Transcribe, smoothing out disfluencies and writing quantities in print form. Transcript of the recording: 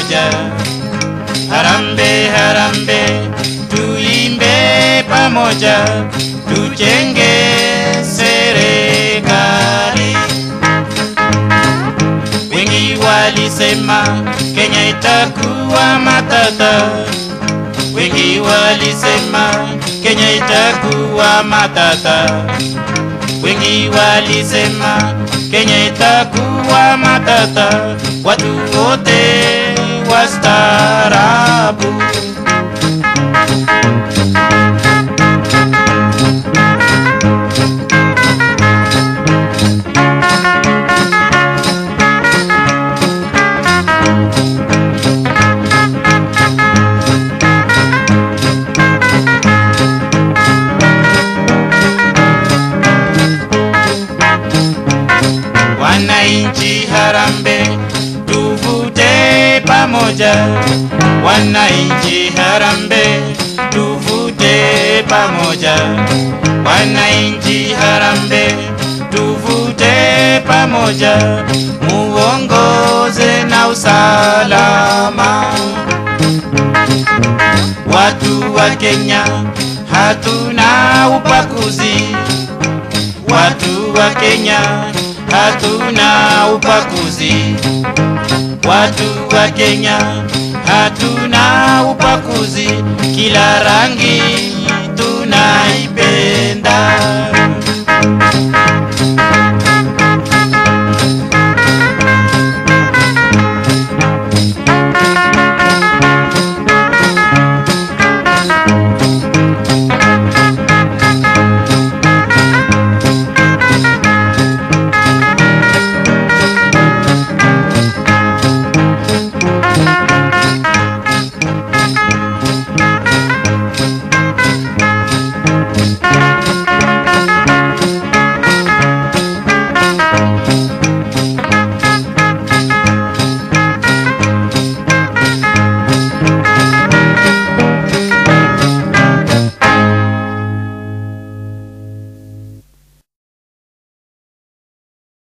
pamoja. Harambe, harambe, tuimbe pamoja, tujenge serikali. Wengi walisema Kenya itakuwa matata, wengi walisema Kenya itakuwa matata, wengi walisema Kenya itakuwa matata, watu wote wastaarabu. Wananchi harambe, tuvute pamoja. Wananchi harambe, tuvute pamoja. Wananchi harambe, tuvute pamoja, muongoze na usalama. Watu wa Kenya hatuna ubaguzi, watu wa Kenya hatuna ubaguzi, watu wa Kenya hatuna ubaguzi, kila rangi tunaipenda.